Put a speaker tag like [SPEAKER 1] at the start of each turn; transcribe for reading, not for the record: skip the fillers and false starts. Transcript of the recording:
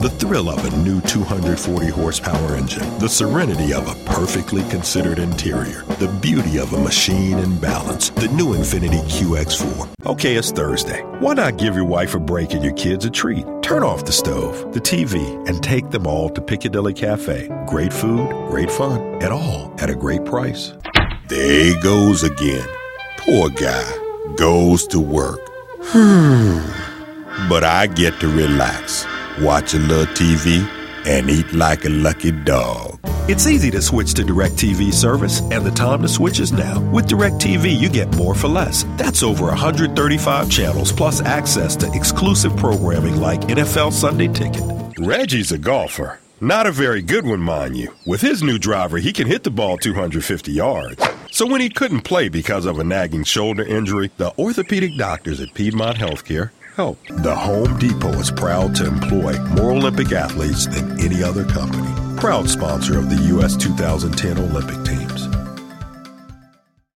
[SPEAKER 1] The thrill of a new 240-horsepower engine, the serenity of a perfectly considered interior, the beauty of a machine in balance, the new Infiniti QX4. Okay, it's Thursday. Why not give your wife a break and your kids a treat? Turn off the stove, the TV, and take them all to Piccadilly Cafe. Great food, great fun, and all at a great price. There he goes again. Poor guy goes to work. But I get to relax, watch a little TV, and eat like a lucky dog. It's easy to switch to DirecTV service, and the time to switch is now. With DirecTV, you get more for less. That's over 135 channels, plus access to exclusive programming like NFL Sunday Ticket. Reggie's a golfer. Not a very good one, mind you. With his new driver, he can hit the ball 250 yards. So when he couldn't play because of a nagging shoulder injury, the orthopedic doctors at Piedmont Healthcare helped. The Home Depot is proud to employ more Olympic athletes than any other company. Proud sponsor of the U.S. 2010 Olympic team.